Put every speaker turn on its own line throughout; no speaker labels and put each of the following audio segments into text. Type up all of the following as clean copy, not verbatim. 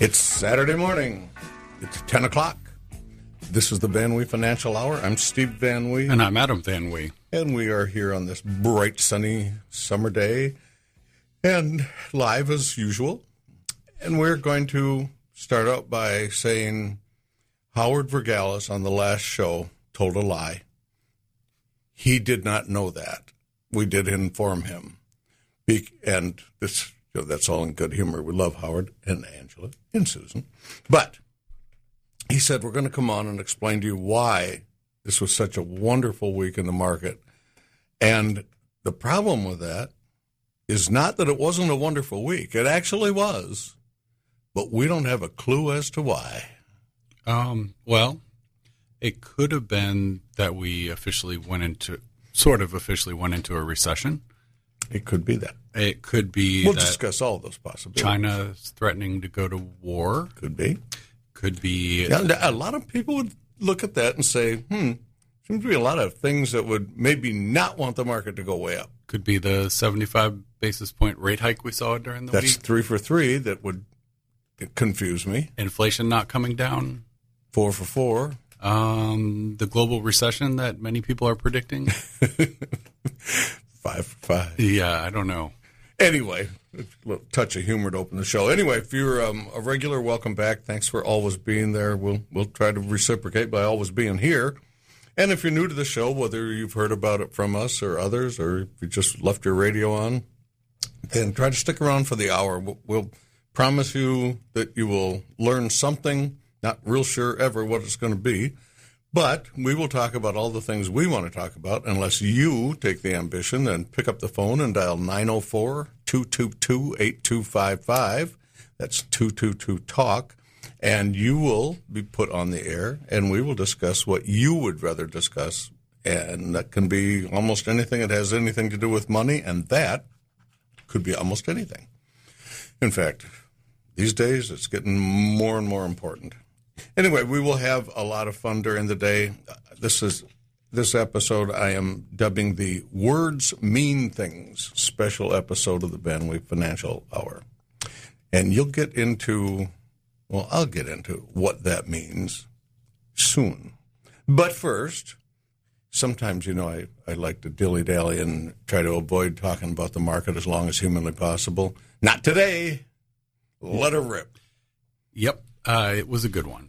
It's Saturday morning. It's 10 o'clock. This is the Van Wee Financial Hour. I'm Steve Van Wee.
And I'm Adam Van Wee.
And we are here on this bright, sunny summer day and live as usual. And we're going to start out by saying Howard Vergalis on the last show told a lie. He did not know that. We did inform him. And this, that's all in good humor. We love Howard and Angela and Susan. But he said, we're going to come on and explain to you why this was such a wonderful week in the market. And the problem with that is not that it wasn't a wonderful week. It actually was. But we don't have a clue as to why.
Well, it could have been that we officially went into a recession.
It could be that.
It could be
We'll
that
discuss all those possibilities.
China's threatening to go to war.
Could be.
Could be.
Yeah, a lot of people would look at that and say, seems to be a lot of things that would maybe not want the market to go way up.
Could be the 75 basis point rate hike we saw during the week.
That's 3 for 3. That would confuse me.
Inflation not coming down.
4 for 4.
The global recession that many people are predicting.
5 for 5.
Yeah, I don't know.
Anyway, a little touch of humor to open the show. Anyway, if you're a regular, welcome back. Thanks for always being there. We'll try to reciprocate by always being here. And if you're new to the show, whether you've heard about it from us or others, or if you just left your radio on, then try to stick around for the hour. We'll promise you that you will learn something. Not real sure ever what it's going to be. But we will talk about all the things we want to talk about unless you take the ambition and pick up the phone and dial 904-222-8255. That's 222-TALK. And you will be put on the air, and we will discuss what you would rather discuss. And that can be almost anything that has anything to do with money, and that could be almost anything. In fact, these days it's getting more and more important. Anyway, we will have a lot of fun during the day. This episode I am dubbing the Words Mean Things special episode of the Van Wee Financial Hour. And you'll get into, well, I'll get into what that means soon. But first, sometimes, I like to dilly-dally and try to avoid talking about the market as long as humanly possible. Not today. Let her rip.
Yep. It was a good one.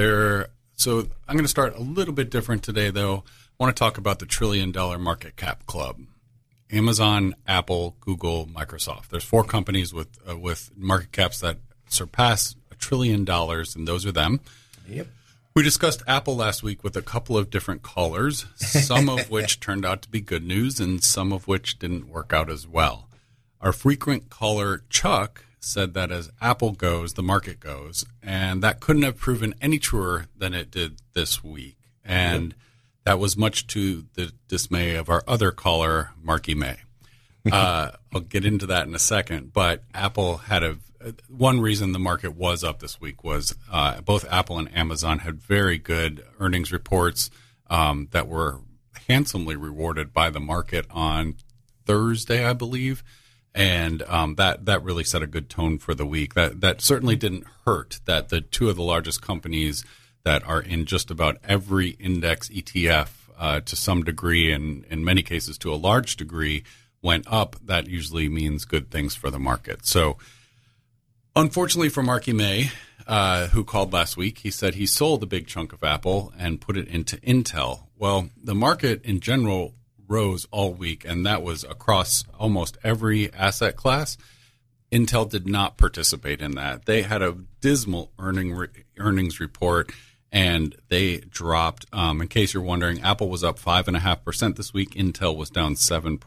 So I'm going to start a little bit different today, though. I want to talk about the $1 trillion market cap club. Amazon, Apple, Google, Microsoft. There's 4 companies with market caps that surpass $1 trillion, and those are them.
Yep.
We discussed Apple last week with a couple of different callers, some of which turned out to be good news and some of which didn't work out as well. Our frequent caller, Chuck, said that as Apple goes, the market goes, and that couldn't have proven any truer than it did this week. And that was much to the dismay of our other caller, Marky May. I'll get into that in a second, but Apple had one reason the market was up this week was both Apple and Amazon had very good earnings reports that were handsomely rewarded by the market on Thursday, I believe. And that really set a good tone for the week. That certainly didn't hurt that the 2 of the largest companies that are in just about every index ETF to some degree, and in many cases to a large degree, went up. That usually means good things for the market. So unfortunately for Marky May, who called last week, he said he sold a big chunk of Apple and put it into Intel. Well, the market in general rose all week, and that was across almost every asset class. Intel did not participate in that. They had a dismal earnings report, and they dropped. In case you're wondering, Apple was up 5.5% this week. Intel was down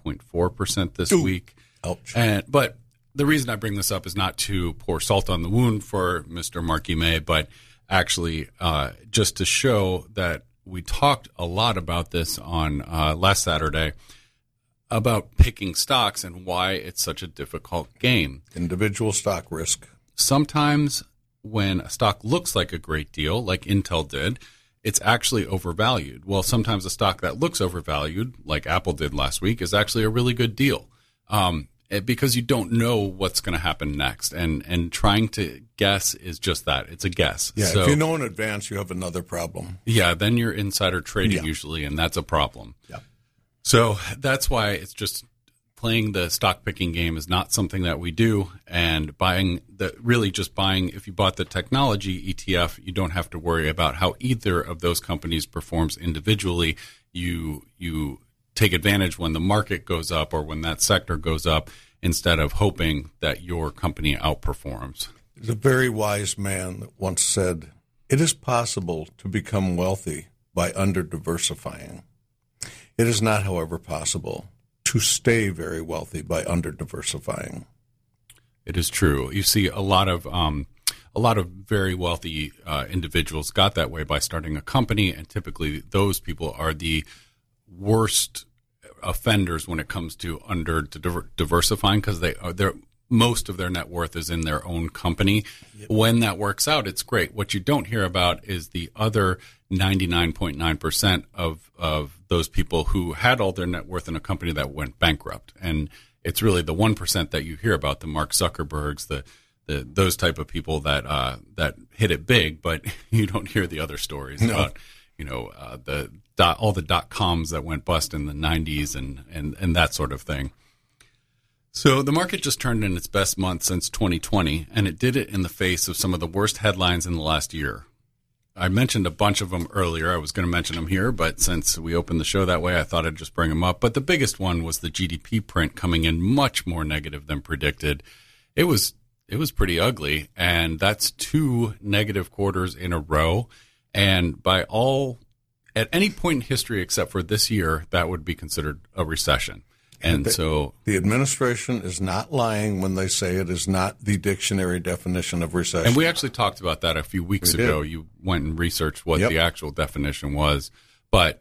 7.4% this week.
Ouch.
But the reason I bring this up is not to pour salt on the wound for Mr. Marky May, but actually just to show that we talked a lot about this on last Saturday about picking stocks and why it's such a difficult game.
Individual stock risk.
Sometimes when a stock looks like a great deal, like Intel did, it's actually overvalued. Well, sometimes a stock that looks overvalued, like Apple did last week, is actually a really good deal. because you don't know what's going to happen next. And trying to guess is just that. It's a guess.
Yeah,
so,
if you know in advance, you have another problem.
Yeah, then you're insider trading usually, and that's a problem.
Yeah.
So that's why it's just playing the stock picking game is not something that we do. And if you bought the technology ETF, you don't have to worry about how either of those companies performs individually. You take advantage when the market goes up or when that sector goes up instead of hoping that your company outperforms.
There's a very wise man that once said, "It is possible to become wealthy by under-diversifying. It is not, however, possible to stay very wealthy by under-diversifying."
It is true. You see a lot of very wealthy individuals got that way by starting a company, and typically those people are the worst offenders when it comes to diversifying because they're most of their net worth is in their own company. Yep. When that works out, it's great. What you don't hear about is the other 99.9% of those people who had all their net worth in a company that went bankrupt. And it's really the 1% that you hear about, the Mark Zuckerbergs, those type of people that hit it big, but you don't hear the other stories about, all the dot-coms that went bust in the 90s and that sort of thing. So the market just turned in its best month since 2020, and it did it in the face of some of the worst headlines in the last year. I mentioned a bunch of them earlier. I was going to mention them here, but since we opened the show that way, I thought I'd just bring them up. But the biggest one was the GDP print coming in much more negative than predicted. It was pretty ugly, and that's 2 negative quarters in a row. And at any point in history except for this year, that would be considered a recession. And
the administration is not lying when they say it is not the dictionary definition of recession.
And we actually talked about that a few weeks ago. You went and researched what the actual definition was. But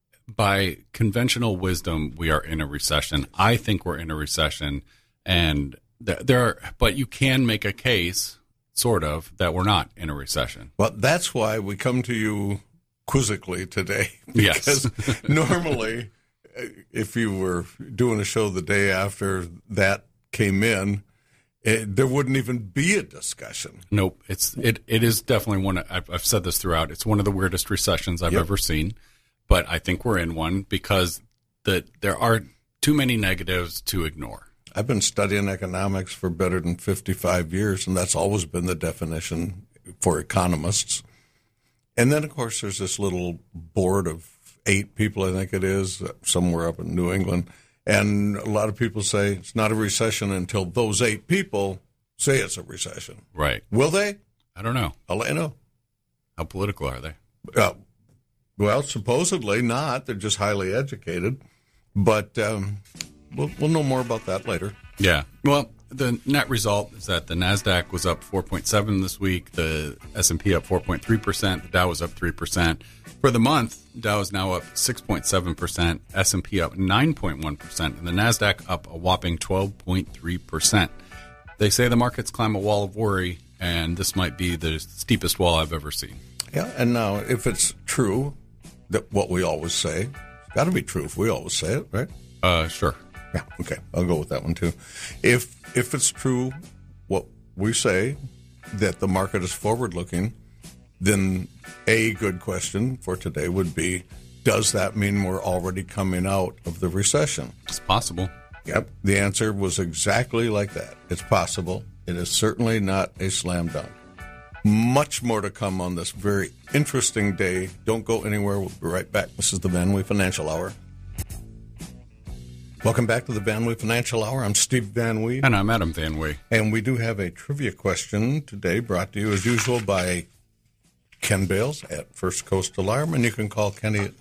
by conventional wisdom, we are in a recession. I think we're in a recession. And but you can make a case, sort of, that we're not in a recession.
Well, that's why we come to you quizzically today. Because normally, if you were doing a show the day after that came in, there wouldn't even be a discussion.
Nope. It is definitely one. I've said this throughout. It's one of the weirdest recessions I've ever seen. But I think we're in one because there are too many negatives to ignore.
I've been studying economics for better than 55 years, and that's always been the definition for economists. And then, of course, there's this little board of 8 people, I think it is, somewhere up in New England. And a lot of people say it's not a recession until those 8 people say it's a recession.
Right.
Will they?
I don't know.
I'll let you know.
How political are they?
Well, supposedly not. They're just highly educated. But we'll know more about that later.
Yeah. Well, the net result is that the NASDAQ was up 4.7% this week, the S&P up 4.3%, the Dow was up 3%. For the month, Dow is now up 6.7%, S&P up 9.1%, and the NASDAQ up a whopping 12.3%. They say the markets climb a wall of worry, and this might be the steepest wall I've ever seen.
Yeah, and now if it's true, that what we always say, it's got to be true if we always say it, right?
Sure.
Yeah, okay. I'll go with that one, too. If it's true what we say, that the market is forward-looking, then a good question for today would be, does that mean we're already coming out of the recession?
It's possible.
Yep. The answer was exactly like that. It's possible. It is certainly not a slam dunk. Much more to come on this very interesting day. Don't go anywhere. We'll be right back. This is the Van Wee Financial Hour. Welcome back to the Van Wee Financial Hour. I'm Steve Van Wee.
And I'm Adam Van Wee.
And we do have a trivia question today brought to you, as usual, by Ken Bales at First Coast Alarm. And you can call Kenny at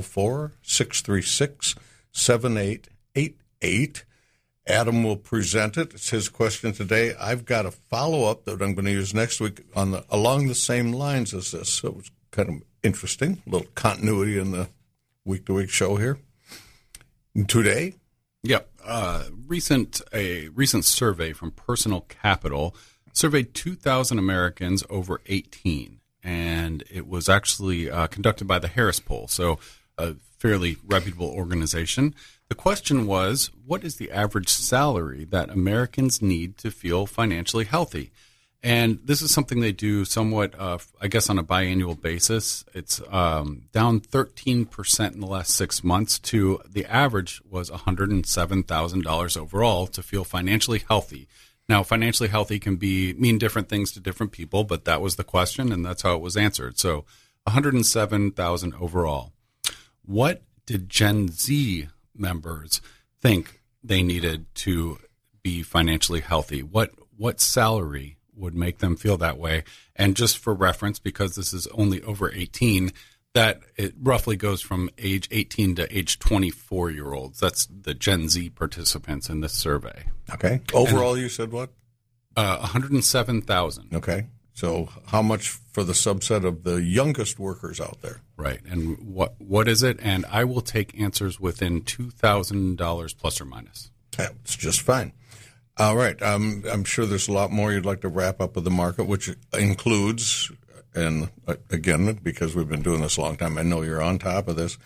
904-636-7888. Adam will present it. It's his question today. I've got a follow-up that I'm going to use next week along the same lines as this. So it's kind of interesting, a little continuity in the week-to-week show here. Today?
Yep. A recent survey from Personal Capital surveyed 2,000 Americans over 18, and it was actually conducted by the Harris Poll. So fairly reputable organization. The question was, what is the average salary that Americans need to feel financially healthy? And this is something they do somewhat, I guess, on a biannual basis. It's down 13% in the last 6 months to the average was $107,000 overall to feel financially healthy. Now, financially healthy can mean different things to different people, but that was the question, and that's how it was answered. So $107,000 overall. What did Gen Z members think they needed to be financially healthy? What salary would make them feel that way? And just for reference, because this is only over 18, that it roughly goes from age 18 to age 24-year-olds. That's the Gen Z participants in this survey.
Okay. Overall, you said what?
107,000.
Okay. So how much for the subset of the youngest workers out there?
Right. And what is it? And I will take answers within $2,000 plus or minus.
That's just fine. All right. I'm sure there's a lot more you'd like to wrap up with the market, which includes, and again, because we've been doing this a long time, I know you're on top of this,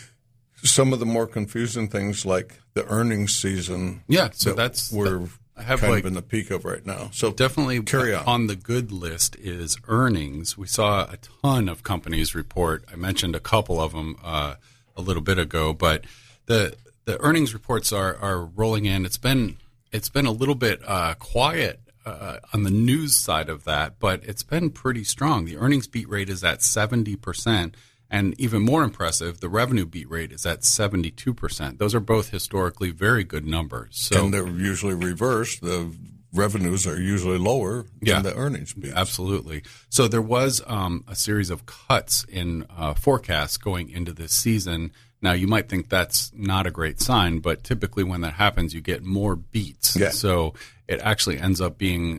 some of the more confusing things like the earnings season.
Yeah, so that's
we're kind of in the peak of right now. So
definitely
carry on.
On the good list is earnings. We saw a ton of companies report. I mentioned a couple of them a little bit ago, but the earnings reports are rolling in. It's been a little bit quiet on the news side of that, but it's been pretty strong. The earnings beat rate is at 70%, and even more impressive, the revenue beat rate is at 72%. Those are both historically very good numbers. So,
and they're usually reversed. The revenues are usually lower than the earnings beats.
Absolutely. So there was a series of cuts in forecasts going into this season. Now, you might think that's not a great sign, but typically when that happens, you get more beats.
Yeah.
So it actually ends up being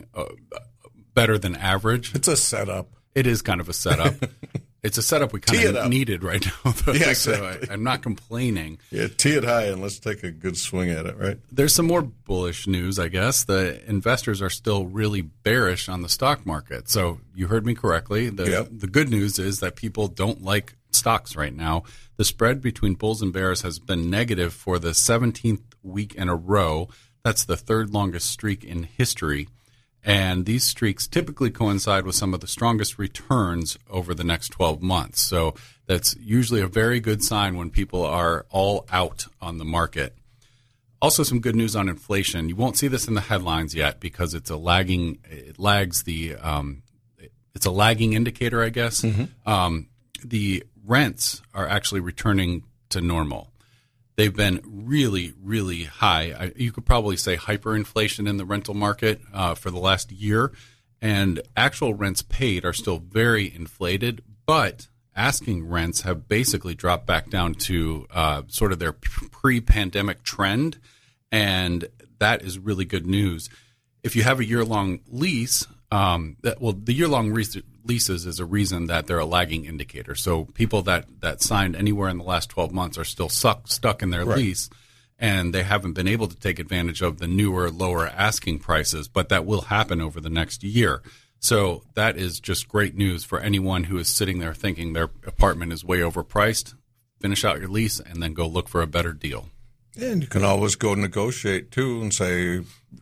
better than average.
It's a setup.
It is kind of a setup. It's a setup we kind of needed right now, though.
Yeah,
exactly. So I'm not complaining.
Yeah, tee it high and let's take a good swing at it, right?
There's some more bullish news, I guess. The investors are still really bearish on the stock market. So you heard me correctly. The good news is that people don't like stocks right now. The spread between bulls and bears has been negative for the 17th week in a row. That's the third longest streak in history. And these streaks typically coincide with some of the strongest returns over the next 12 months. So that's usually a very good sign when people are all out on the market. Also, some good news on inflation. You won't see this in the headlines yet because it's a lagging indicator, I guess. Mm-hmm. The rents are actually returning to normal. They've been really, really high. You could probably say hyperinflation in the rental market for the last year. And actual rents paid are still very inflated, but asking rents have basically dropped back down to sort of their pre-pandemic trend. And that is really good news. If you have a year-long lease, the year-long leases is a reason that they're a lagging indicator. So people that signed anywhere in the last 12 months are still stuck in their lease, and they haven't been able to take advantage of the newer, lower asking prices, but that will happen over the next year. So that is just great news for anyone who is sitting there thinking their apartment is way overpriced. Finish out your lease and then go look for a better deal.
And you can always go negotiate, too, and say,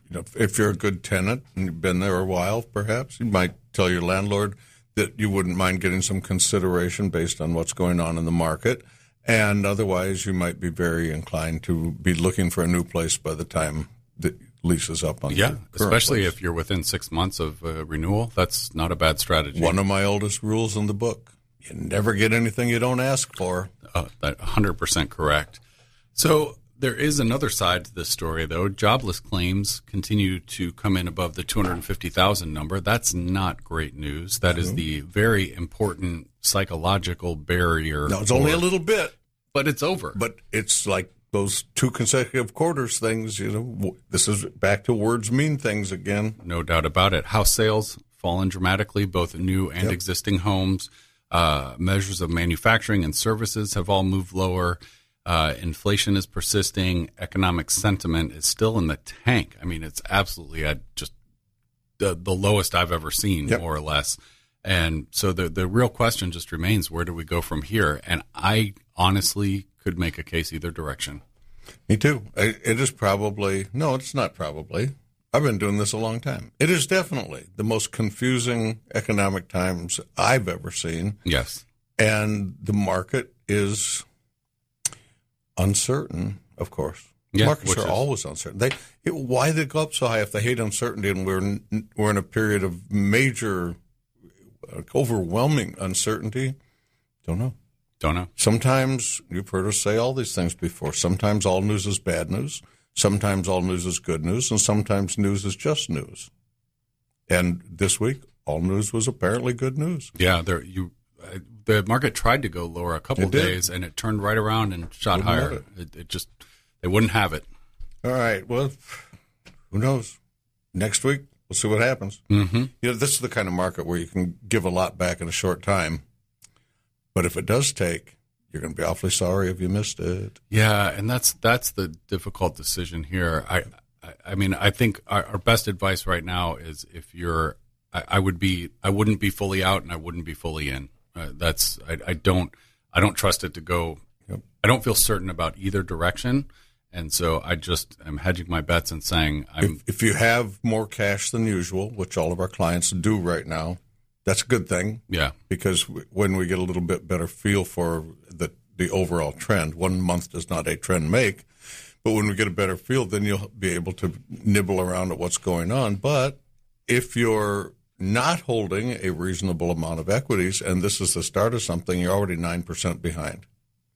if you're a good tenant and you've been there a while, perhaps, you might tell your landlord that you wouldn't mind getting some consideration based on what's going on in the market. And otherwise, you might be very inclined to be looking for a new place by the time the lease is up on the current
especially
place.
If you're within 6 months of renewal. That's not a bad strategy.
One of my oldest rules in the book, you never get anything you don't ask for.
That's 100% correct. So there is another side to this story, though. Jobless claims continue to come in above the 250,000 number. That's not great news. That is the very important psychological barrier.
No, it's only a little bit.
But it's over.
But it's like those 2 consecutive quarters things, this is back to words mean things again.
No doubt about it. House sales fallen dramatically, both new and existing homes. Measures of manufacturing and services have all moved lower. Inflation is persisting. Economic sentiment is still in the tank. I mean, it's absolutely at just the lowest I've ever seen, more or less. And so the real question just remains, where do we go from here? And I honestly could make a case either direction.
Me too. It is probably, no, it's not probably. I've been doing this a long time. It is definitely the most confusing economic times I've ever seen.
Yes.
And the market is uncertain, of course.
Yeah,
Markets are always uncertain. Why they go up so high if they hate uncertainty and we're in a period of major, overwhelming uncertainty? Don't know. Sometimes, you've heard us say all these things before, sometimes all news is bad news, sometimes all news is good news, and sometimes news is just news. And this week, all news was apparently good news.
Yeah, the market tried to go lower a couple of days, and it turned right around and shot higher. It just, they wouldn't have it.
All right, well, who knows? Next week, we'll see what happens.
Mm-hmm.
This is the kind of market where you can give a lot back in a short time. But if it does take, you're going to be awfully sorry if you missed it.
Yeah, and that's the difficult decision here. I mean, I think our best advice right now is if you're, I wouldn't be fully out and I wouldn't be fully in. I don't trust it to go.
Yep.
I don't feel certain about either direction, and so I just am hedging my bets and saying
if you have more cash than usual, which all of our clients do right now. That's a good thing.
Yeah.
Because when we get a little bit better feel for the overall trend, 1 month does not a trend make, but when we get a better feel, then you'll be able to nibble around at what's going on. But if you're not holding a reasonable amount of equities, and this is the start of something, you're already 9% behind.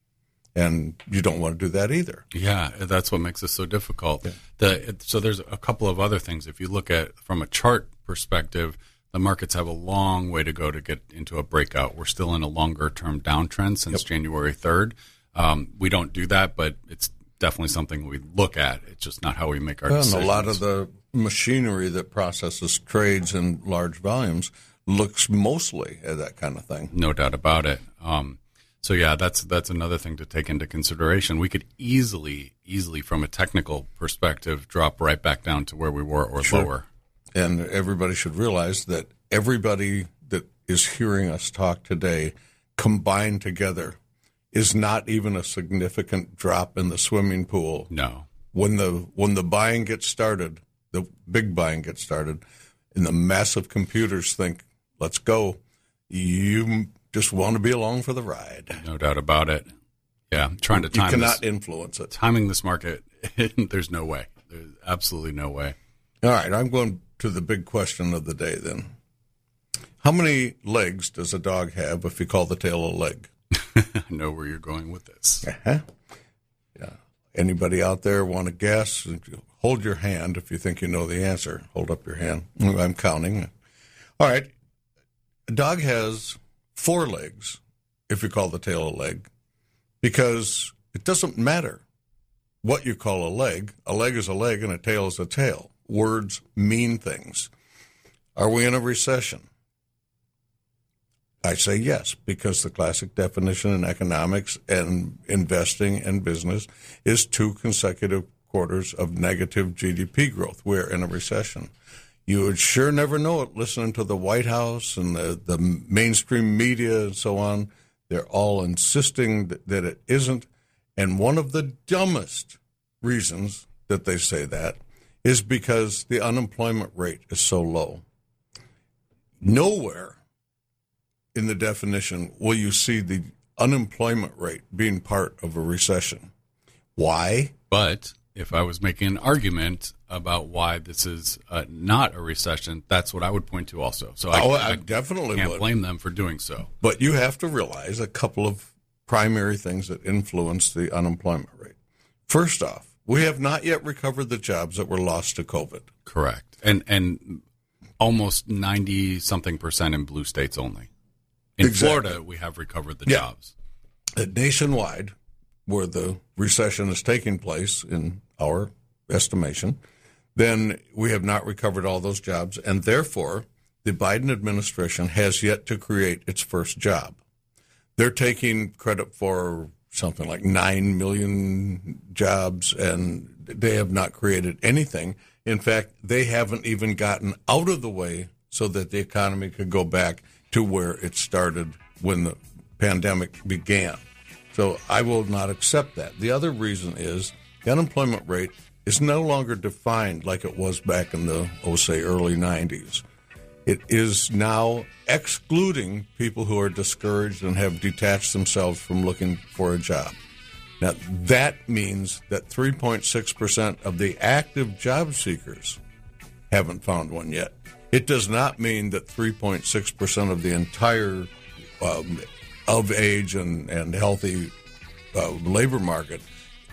And you don't want to do that either.
Yeah, that's what makes it so difficult.
Yeah.
So there's a couple of other things. If you look at from a chart perspective, the markets have a long way to go to get into a breakout. We're still in a longer-term downtrend since January 3rd. We don't do that, but it's definitely something we look at. It's just not how we make our decisions.
And a lot of the machinery that processes trades in large volumes looks mostly at that kind of thing.
No doubt about it. So, yeah, that's another thing to take into consideration. We could easily, from a technical perspective, drop right back down to where we were or lower.
And everybody should realize that everybody that is hearing us talk today combined together is not even a significant drop in the swimming pool.
No.
When the buying gets started, the big buying gets started, and the massive computers think, let's go, you just want to be along for the ride.
No doubt about it. Yeah, I'm trying to time
You cannot influence it.
Timing this market, there's no way. There's absolutely no way.
All right, I'm going to the big question of the day then. How many legs does a dog have if you call the tail a leg?
I know where you're going with this.
Uh-huh. Yeah. Anybody out there want to guess? Hold your hand if you think you know the answer. Hold up your hand. I'm counting. All right. A dog has 4 legs if you call the tail a leg, because it doesn't matter what you call a leg. A leg is a leg and a tail is a tail. Words mean things. Are we in a recession? I say yes, because the classic definition in economics and investing and business is 2 consecutive quarters of negative GDP growth. We're in a recession. You would sure never know it listening to the White House and the mainstream media and so on. They're all insisting that it isn't. And one of the dumbest reasons that they say that is because the unemployment rate is so low. Nowhere in the definition will you see the unemployment rate being part of a recession. Why?
But if I was making an argument about why this is not a recession, that's what I would point to also. So
I definitely
can't
would.
blame them for doing so.
But you have to realize a couple of primary things that influence the unemployment rate. First off, we have not yet recovered the jobs that were lost to COVID.
Correct. And almost 90-something% in blue states only. In
Exactly.
Florida, we have recovered the jobs.
Nationwide, where the recession is taking place in our estimation, then we have not recovered all those jobs, and therefore the Biden administration has yet to create its first job. They're taking credit for something like 9 million jobs, and they have not created anything. In fact, they haven't even gotten out of the way so that the economy could go back to where it started when the pandemic began. So I will not accept that. The other reason is the unemployment rate is no longer defined like it was back in the, say, early 90s. It is now excluding people who are discouraged and have detached themselves from looking for a job. Now, that means that 3.6% of the active job seekers haven't found one yet. It does not mean that 3.6% of the entire of age and healthy labor market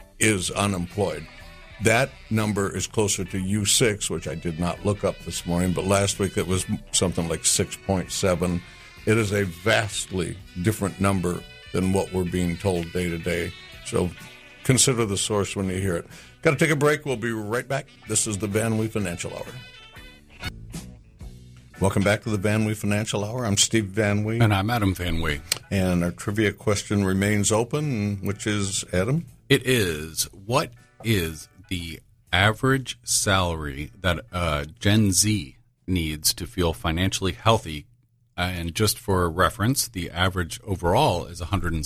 is unemployed. That number is closer to U6, which I did not look up this morning, but last week it was something like 6.7. It is a vastly different number than what we're being told day to day. So consider the source when you hear it. Got to take a break. We'll be right back. This is the Van Wee Financial Hour. Welcome back to the Van Wee Financial Hour. I'm Steve Van Wee.
And I'm Adam Van Wee.
And our trivia question remains open, which is, Adam?
It is, what is the average salary that Gen Z needs to feel financially healthy? And just for reference, the average overall is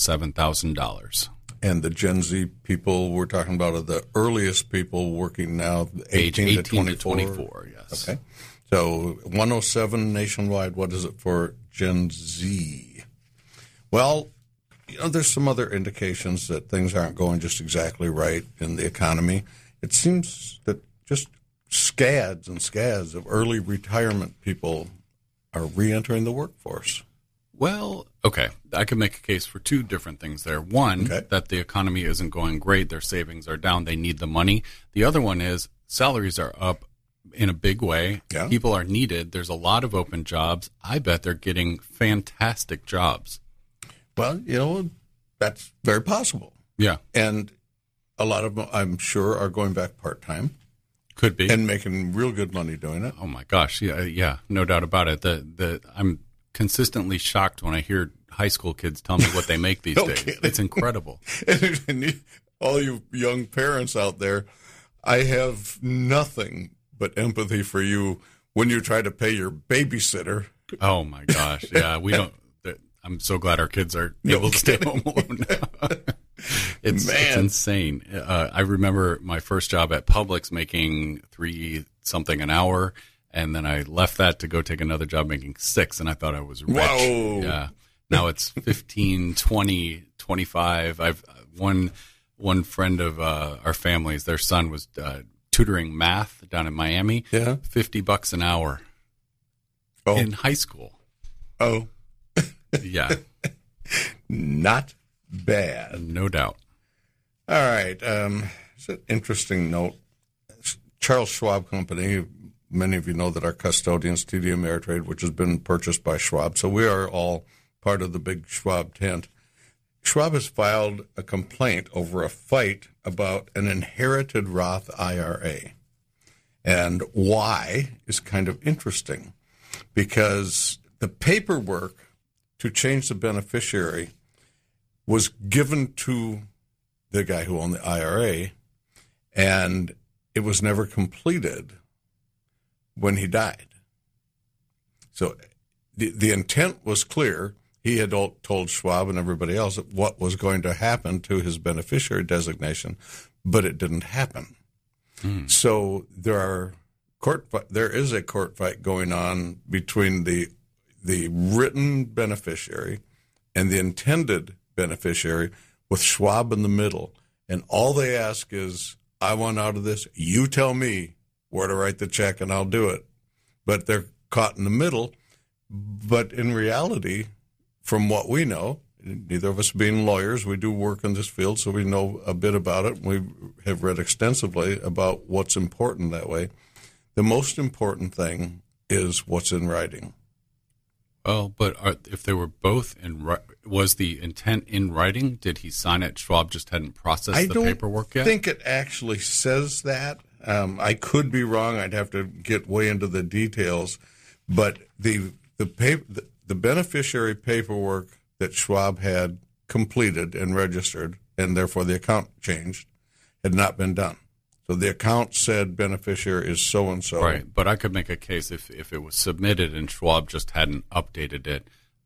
$107,000.
And the Gen Z people we're talking about are the earliest people working now, 18 to 24?
Yes.
Okay. So 107 nationwide, what is it for Gen Z? Well, there's some other indications that things aren't going just exactly right in the economy. It seems that just scads and scads of early retirement people are reentering the workforce.
Well, okay, I could make a case for two different things there. One, that the economy isn't going great, their savings are down, they need the money. The other one is salaries are up in a big way.
Yeah.
People are needed. There's a lot of open jobs. I bet they're getting fantastic jobs.
Well, that's very possible.
Yeah.
And a lot of them, I'm sure, are going back part-time.
Could be.
And making real good money doing it.
Oh, my gosh. Yeah, no doubt about it. I'm consistently shocked when I hear high school kids tell me what they make these days.
Kidding.
It's incredible.
And all you young parents out there, I have nothing but empathy for you when you try to pay your babysitter.
Oh, my gosh. Yeah, we don't. I'm so glad our kids are able to stay home alone now. It's insane. I remember my first job at Publix making $3-something an hour, and then I left that to go take another job making $6, and I thought I was rich.
Whoa.
Yeah. Now it's 15, 20, 25. I've one friend of our family's, their son was tutoring math down in Miami.
Yeah.
$50 an hour in high school.
Oh.
Yeah.
Not bad.
No doubt.
All right. It's an interesting note. Charles Schwab Company, many of you know that our custodians, TD Ameritrade, which has been purchased by Schwab, so we are all part of the big Schwab tent. Schwab has filed a complaint over a fight about an inherited Roth IRA. And why is kind of interesting, because the paperwork to change the beneficiary was given to the guy who owned the IRA, and it was never completed when he died. So the intent was clear. He had told Schwab and everybody else what was going to happen to his beneficiary designation, but it didn't happen. So there is a court fight going on between the written beneficiary and the intended beneficiary, with Schwab in the middle. And all they ask is, I want out of this. You tell me where to write the check and I'll do it. But they're caught in the middle. But in reality, from what we know, neither of us being lawyers, we do work in this field, so we know a bit about it. We have read extensively about what's important that way. The most important thing is what's in writing.
Oh, but if they were both was the intent in writing? Did he sign it? Schwab just hadn't processed the paperwork yet?
I think it actually says that. I could be wrong. I'd have to get way into the details. But the beneficiary paperwork that Schwab had completed and registered, and therefore the account changed, had not been done. So the account said beneficiary is so-and-so.
Right, but I could make a case if it was submitted and Schwab just hadn't updated it,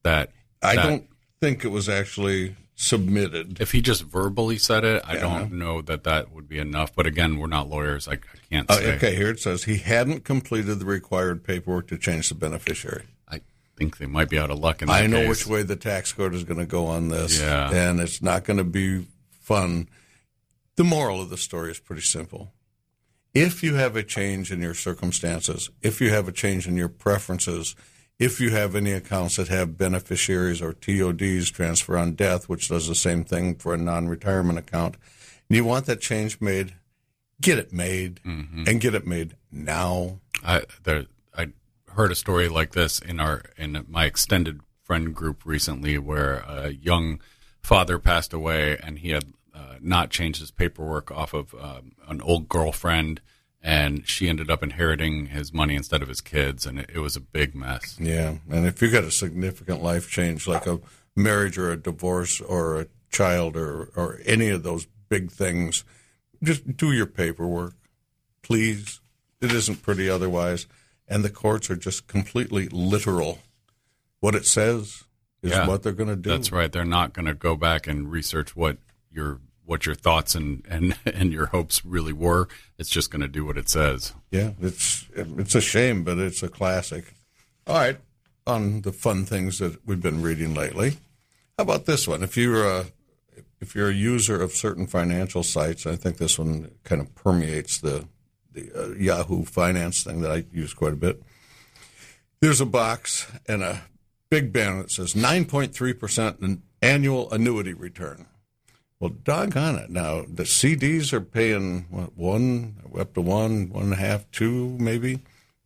I don't think it was actually submitted.
If he just verbally said it, I don't know that would be enough. But again, we're not lawyers. I can't say.
Okay, here it says he hadn't completed the required paperwork to change the beneficiary.
I think they might be out of luck in that
I know
case.
which way the tax court is going to go on this,
Yeah.
and it's not going to be fun. The moral of the story is pretty simple. If you have a change in your circumstances, if you have a change in your preferences, if you have any accounts that have beneficiaries or TODs, transfer on death, which does the same thing for a non-retirement account, and you want that change made, get it made, and get it made now.
I heard a story like this in my extended friend group recently, where a young father passed away, and he had not changed his paperwork off of an old girlfriend, and she ended up inheriting his money instead of his kids, and it was a big mess.
Yeah, and if you got a significant life change like a marriage or a divorce or a child or any of those big things, just do your paperwork, please. It isn't pretty otherwise, and the courts are just completely literal. What it says is what they're going to do.
That's right. They're not going to go back and research what your thoughts and your hopes really were. It's just going to do what it says.
Yeah, it's a shame, but it's a classic. All right, on the fun things that we've been reading lately, how about this one? If you're a user of certain financial sites, I think this one kind of permeates the Yahoo Finance thing that I use quite a bit. There's a box and a big banner that says 9.3% annual annuity return. Well, doggone it. Now, the CDs are paying, one, up to 1.5, 2 maybe?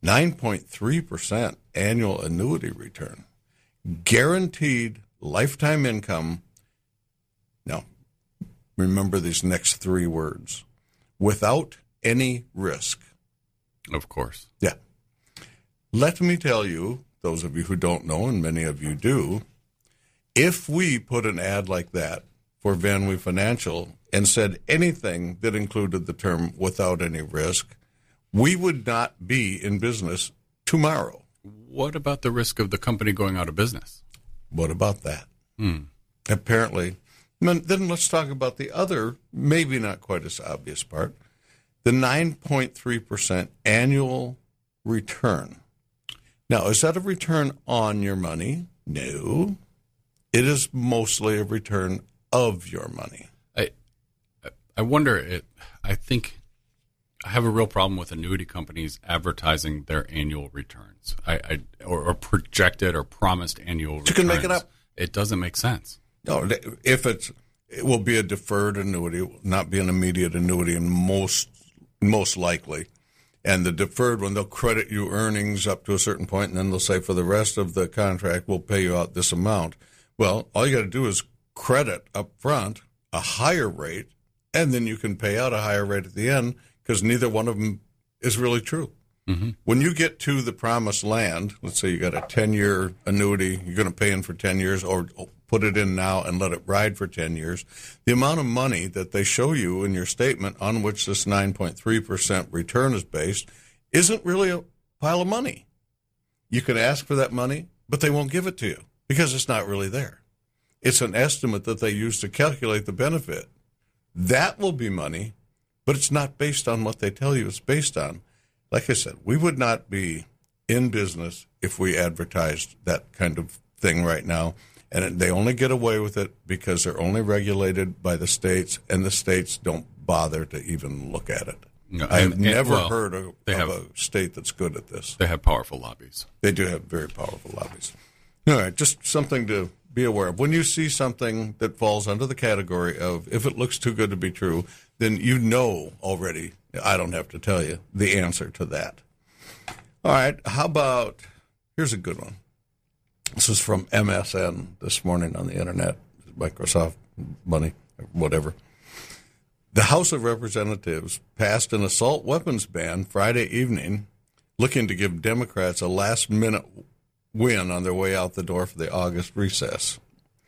9.3% annual annuity return. Guaranteed lifetime income. Now, remember these next three words. Without any risk.
Of course.
Yeah. Let me tell you, those of you who don't know, and many of you do, if we put an ad like that for Van Wee Financial and said anything that included the term without any risk, we would not be in business tomorrow.
What about the risk of the company going out of business?
What about that? Apparently. Then let's talk about the other, maybe not quite as obvious part, the 9.3% annual return. Now, is that a return on your money? No. It is mostly a return of your money.
I wonder, I think I have a real problem with annuity companies advertising their annual returns, or projected or promised annual returns.
You can make it up.
It doesn't make sense.
No, if it will be a deferred annuity, it will not be an immediate annuity, and most likely. And the deferred one, they'll credit you earnings up to a certain point, and then they'll say for the rest of the contract, we'll pay you out this amount. Well, all you got to do is credit up front a higher rate, and then you can pay out a higher rate at the end, because neither one of them is really true. Mm-hmm. When you get to the promised land, let's say you got a 10-year annuity, you're going to pay in for 10 years, or put it in now and let it ride for 10 years, the amount of money that they show you in your statement on which this 9.3% return is based isn't really a pile of money. You can ask for that money, but they won't give it to you because it's not really there. It's an estimate that they use to calculate the benefit. That will be money, but it's not based on what they tell you it's based on. Like I said, we would not be in business if we advertised that kind of thing right now. And they only get away with it because they're only regulated by the states, and the states don't bother to even look at it.
No,
I've never heard of a state that's good at this.
They have powerful lobbies.
They do have very powerful lobbies. All right, just something to be aware of. When you see something that falls under the category of if it looks too good to be true, then you know already, I don't have to tell you, the answer to that. All right, how about, here's a good one. This is from MSN this morning on the internet, Microsoft money, whatever. The House of Representatives passed an assault weapons ban Friday evening, looking to give Democrats a last-minute win on their way out the door for the August recess.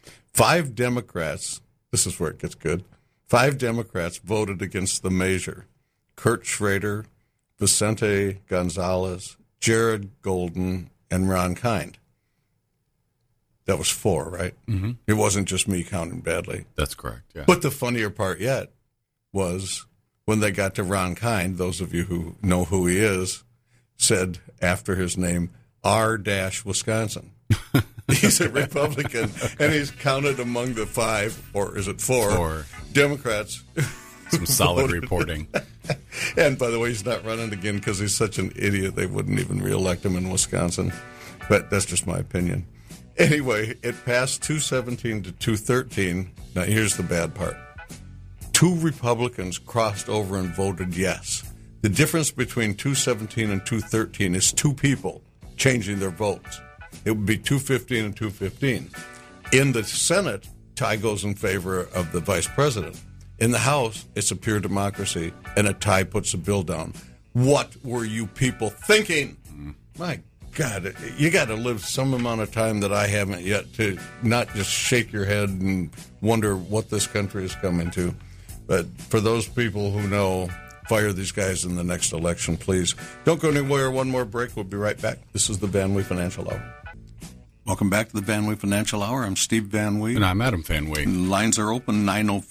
5 Democrats, this is where it gets good, 5 Democrats voted against the measure. Kurt Schrader, Vicente Gonzalez, Jared Golden, and Ron Kind. That was 4, right? Mm-hmm. It wasn't just me counting badly.
That's correct, yeah.
But the funnier part yet was when they got to Ron Kind, those of you who know who he is, said after his name, R-Wisconsin. He's a Republican, and he's counted among the 5, or is it 4, Democrats.
Some solid reporting.
And by the way, he's not running again because he's such an idiot they wouldn't even reelect him in Wisconsin. But that's just my opinion. Anyway, it passed 217 to 213. Now, here's the bad part. 2 Republicans crossed over and voted yes. The difference between 217 and 213 is 2 people changing their votes. It would be 215 and 215. In the Senate, tie goes in favor of the vice president. In the House, it's a pure democracy, and a tie puts the bill down. What were you people thinking? My God, you got to live some amount of time that I haven't yet to not just shake your head and wonder what this country is coming to. But for those people who know, fire these guys in the next election, please. Don't go anywhere. One more break. We'll be right back. This is the Van Wee Financial Hour. Welcome back to the Van Wee Financial Hour. I'm Steve Van Wee.
And I'm Adam Van Wee.
Lines are open,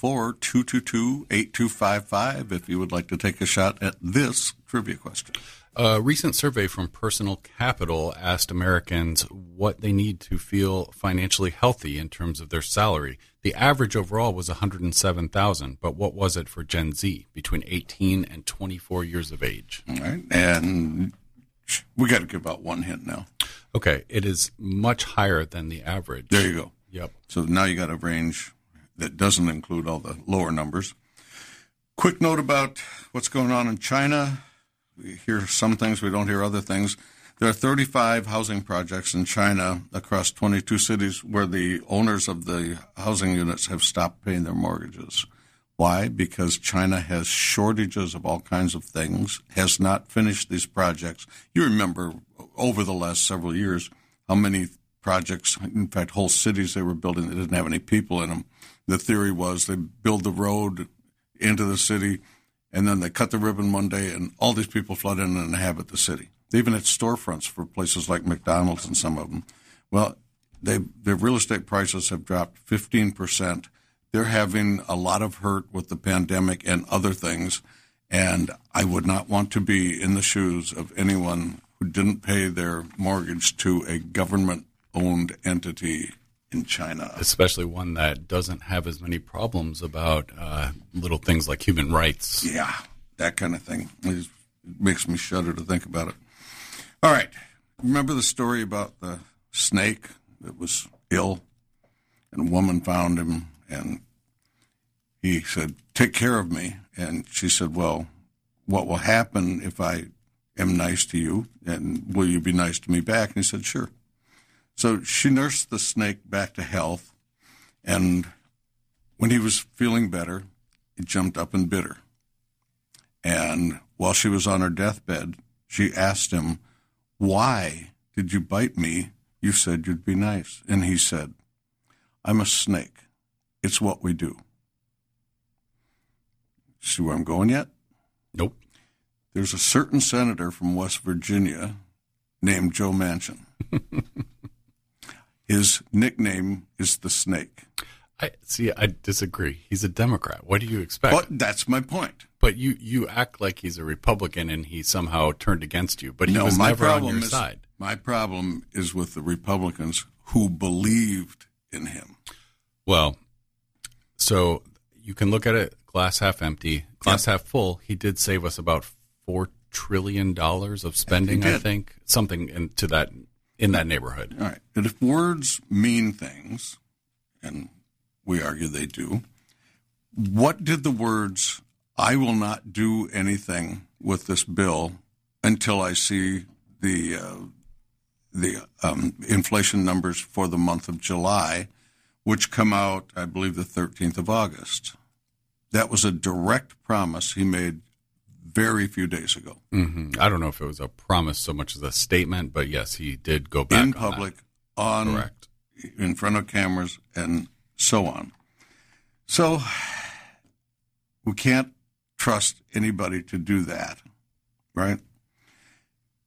904-222-8255, if you would like to take a shot at this trivia question.
A recent survey from Personal Capital asked Americans what they need to feel financially healthy in terms of their salary. The average overall was $107,000, but what was it for Gen Z between 18 and 24 years of age?
All right, and we got to give out one hint now.
Okay, it is much higher than the average.
There you go.
Yep.
So now you got a range that doesn't include all the lower numbers. Quick note about what's going on in China. We hear some things, we don't hear other things. There are 35 housing projects in China across 22 cities where the owners of the housing units have stopped paying their mortgages. Why? Because China has shortages of all kinds of things, has not finished these projects. You remember over the last several years how many projects, in fact, whole cities they were building that didn't have any people in them. The theory was they build the road into the city, and then they cut the ribbon one day, and all these people flood in and inhabit the city. They even had storefronts for places like McDonald's and some of them. Well, their real estate prices have dropped 15%. They're having a lot of hurt with the pandemic and other things, and I would not want to be in the shoes of anyone who didn't pay their mortgage to a government-owned entity in China.
Especially one that doesn't have as many problems about little things like human rights.
Yeah, that kind of thing. It makes me shudder to think about it. All right. Remember the story about the snake that was ill, and a woman found him, and he said, "Take care of me." And she said, "Well, what will happen if I am nice to you, and will you be nice to me back?" And he said, "Sure." So she nursed the snake back to health, and when he was feeling better, he jumped up and bit her. And while she was on her deathbed, she asked him, "Why did you bite me? You said you'd be nice." And he said, "I'm a snake. It's what we do." See where I'm going yet?
Nope.
There's a certain senator from West Virginia named Joe Manchin. His nickname is the Snake.
I disagree. He's a Democrat. What do you expect?
But that's my point.
But you act like he's a Republican and he somehow turned against you. But he was never on your side.
My problem is with the Republicans who believed in him.
Well, so you can look at it glass half empty, glass half full. He did save us about $4 trillion of spending, I think. Something in that neighborhood.
All right. And if words mean things, and we argue they do, what did the words, "I will not do anything with this bill until I see the inflation numbers for the month of July," which come out, I believe, the 13th of August. That was a direct promise he made very few days ago.
Mm-hmm. I don't know if it was a promise so much as a statement, but yes, he did go back
in public,
Correct.
In front of cameras, and so on. So we can't trust anybody to do that, right?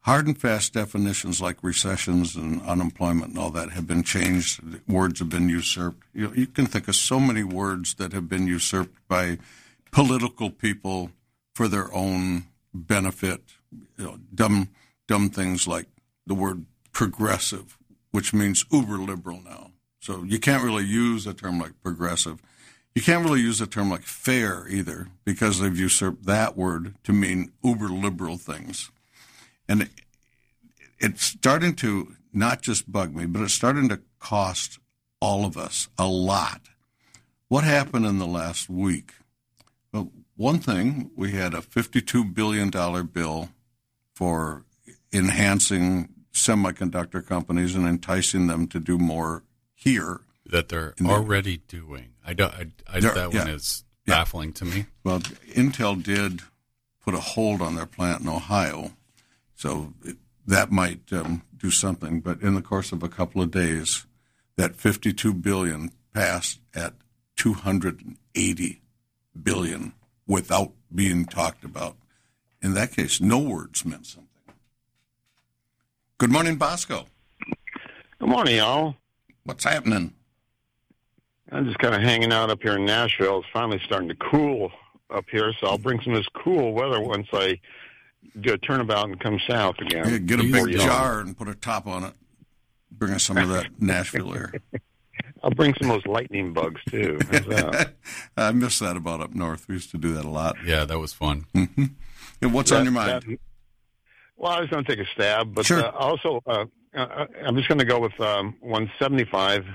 hard and fast definitions like recessions and unemployment and all that have been changed. Words have been usurped. You can think of so many words that have been usurped by political people for their own benefit. Dumb things like the word progressive, which means uber liberal now. So you can't really use a term like progressive. You can't really use a term like fair either, because they've usurped that word to mean uber liberal things. And it's starting to not just bug me, but it's starting to cost all of us a lot. What happened in the last week? Well, one thing, we had a $52 billion bill for enhancing semiconductor companies and enticing them to do more here.
That they're already doing. That one is baffling to me.
Well, Intel did put a hold on their plant in Ohio, so that might do something. But in the course of a couple of days, that $52 billion passed at $280 billion without being talked about. In that case, no words meant something. Good morning, Bosco.
Good morning, y'all.
What's happening?
I'm just kind of hanging out up here in Nashville. It's finally starting to cool up here, so I'll bring some of this cool weather once I do a turnabout and come south again.
Yeah, get a big jar and put a top on it. Bring us some of that Nashville air.
I'll bring some of those lightning bugs, too. How's that?
I miss that about up north. We used to do that a lot.
Yeah, that was fun.
Mm-hmm. And what's on your mind?
Well, I was going to take a stab, but
sure.
Also I'm just going to go with 175.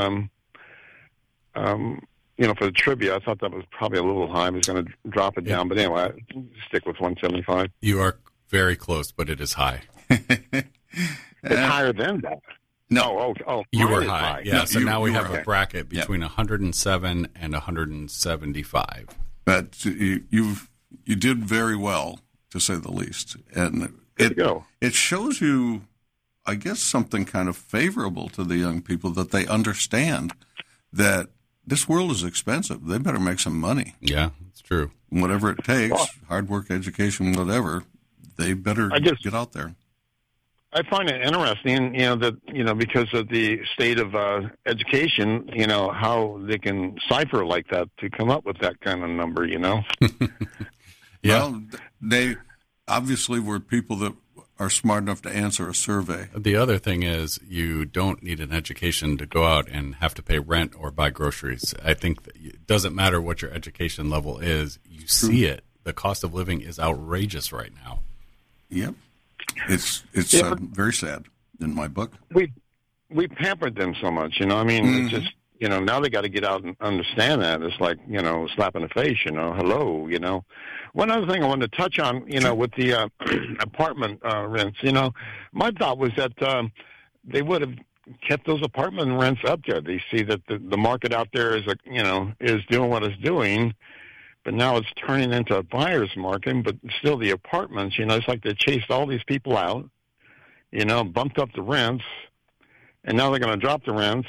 For the trivia, I thought that was probably a little high. I was going to drop it down, but anyway, I stick with 175.
You are very close, but it is high.
It's higher than that.
No.
Oh,
you were high. Yeah,
no,
so now we have
a
bracket between 107 and 175.
But you did very well, to say the least. And it shows you, I guess, something kind of favorable to the young people, that they understand that this world is expensive. They better make some money.
Yeah, it's true.
Whatever it takes, hard work, education, whatever, they better get out there.
I find it interesting, because of the state of education, how they can cipher like that to come up with that kind of number, Yeah.
Well, they obviously were people that are smart enough to answer a survey.
The other thing is, you don't need an education to go out and have to pay rent or buy groceries. I think that it doesn't matter what your education level is. You see it. The cost of living is outrageous right now.
Yep. It's very sad in my book.
We pampered them so much, It's just, now they got to get out and understand that. It's like, slap in the face, hello, One other thing I wanted to touch on, with the apartment rents, my thought was that they would have kept those apartment rents up there. They see that the market out there is, is doing what it's doing, but now it's turning into a buyer's market, but still the apartments, it's like they chased all these people out, bumped up the rents, and now they're going to drop the rents,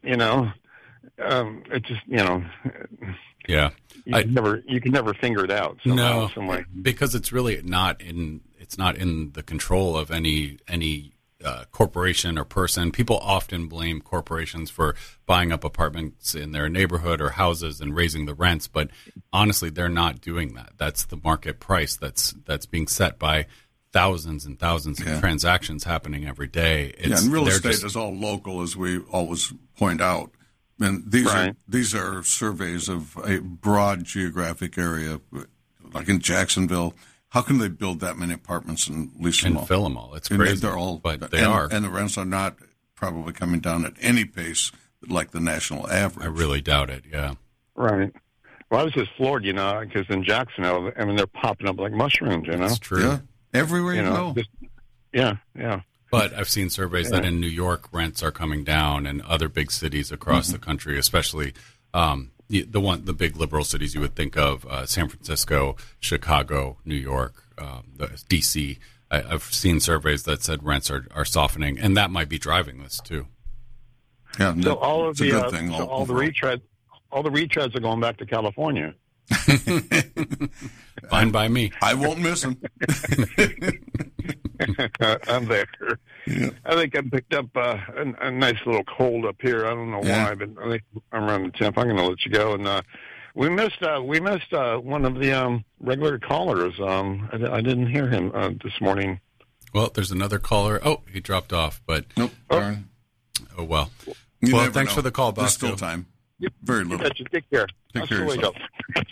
It just,
Yeah.
You can never figure it out.
No, because it's really not in the control of any corporation or person. People often blame corporations for buying up apartments in their neighborhood or houses and raising the rents, but honestly, they're not doing that. That's the market price that's being set by thousands and thousands of transactions happening every day.
And real estate is all local, as we always point out. And these are surveys of a broad geographic area, like in Jacksonville. How can they build that many apartments and lease them all?
And fill them all. It's crazy.
They're all,
but they are.
And the rents are not probably coming down at any pace like the national average.
I really doubt it, yeah.
Right. Well, I was just floored, because in Jacksonville, they're popping up like mushrooms,
That's true.
Yeah. Everywhere you go.
Yeah.
But I've seen surveys that in New York, rents are coming down, and other big cities across the country, especially the big liberal cities you would think of, San Francisco, Chicago, New York, D.C. I've seen surveys that said rents are softening, and that might be driving this too.
Yeah,
so all of
the good thing.
All the retreads are going back to California.
Fine by me.
I won't miss them.
I'm there.
Yeah.
I think I picked up a nice little cold up here. I don't know why, but I think I'm around the temp. I'm going to let you go. And we missed one of the regular callers. I didn't hear him this morning.
Well, there's another caller. Oh, he dropped off, but
Nope. Darn.
oh well.
You
Well,
never
thanks
know.
for the call,
There's
Bosco.
still time. Very
You
little.
betcha. Take care.
Take
I'll
care of
see you
yourself.
later.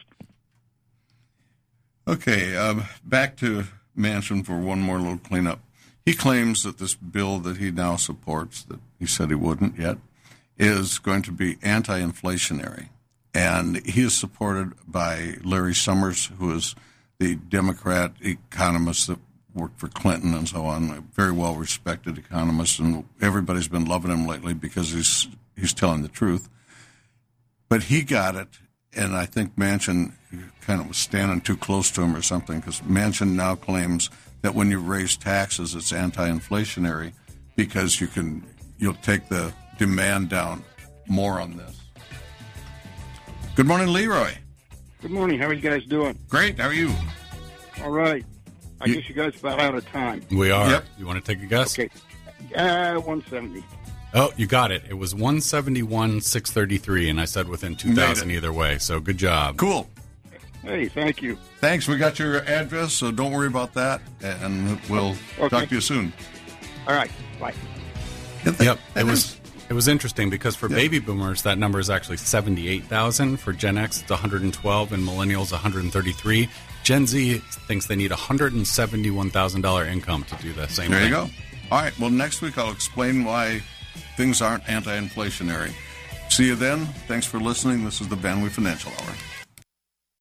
Okay, back to Manchin for one more little cleanup. He claims that this bill that he now supports, that he said he wouldn't yet, is going to be anti-inflationary. And he is supported by Larry Summers, who is the Democrat economist that worked for Clinton and so on, a very well-respected economist, and everybody's been loving him lately because he's telling the truth. But he got it, and I think Manchin kind of was standing too close to him or something, because Manchin now claims that when you raise taxes, it's anti-inflationary because you'll take the demand down more on this. Good morning, Leroy.
Good morning. How are you guys doing?
Great. How are you?
All right. I guess you guys about out of time.
We are.
Yep.
You want to take a guess?
Okay. 170.
Oh, you got it. It was 171,633, and I said within 2,000 either way. So good job.
Cool.
Hey, thank you.
Thanks. We got your address, so don't worry about that, and we'll talk to you soon.
All right. Bye.
Yep. It was interesting because for baby boomers, that number is actually 78,000. For Gen X, it's 112, and millennials, 133. Gen Z thinks they need $171,000 income to do the same
There
thing.
you go. All right. Well, next week I'll explain why things aren't anti-inflationary. See you then. Thanks for listening. This is the Van Wee Financial Hour.